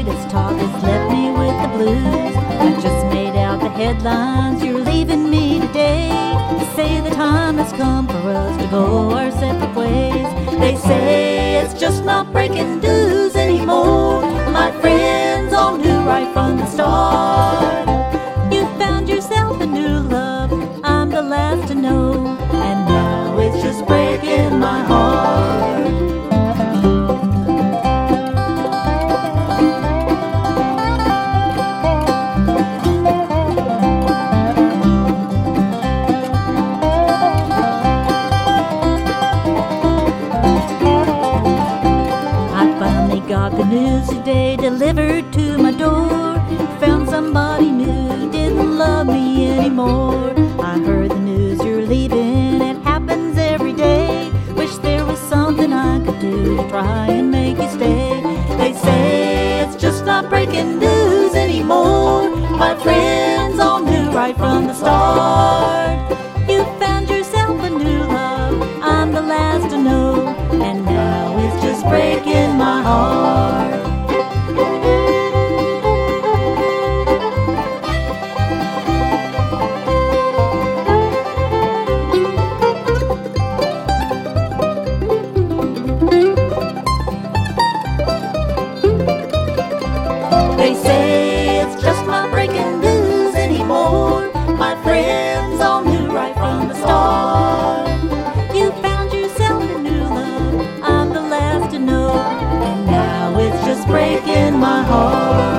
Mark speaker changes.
Speaker 1: This talk has left me with the blues. I just made out the headlines. You're leaving me today. They say the time has come for us to go our separate ways. They say it's just not breaking news anymore. My friends all knew right from the start. You found yourself a new love, I'm the last to know, and now it's just breaking my heart. Got the news today delivered to my door. Found somebody new, didn't love me anymore. I heard the news you're leaving, it happens every day. Wish there was something I could do to try and make you stay. They say it's just not breaking news anymore. My friends all knew right from the start. You found yourself a new love, I'm the last to know, and now it's just breaking my heart. They say it's just not breaking news anymore. My friends all knew right from the start. You found yourself a new love, I'm the last to know, and now it's just breaking my heart.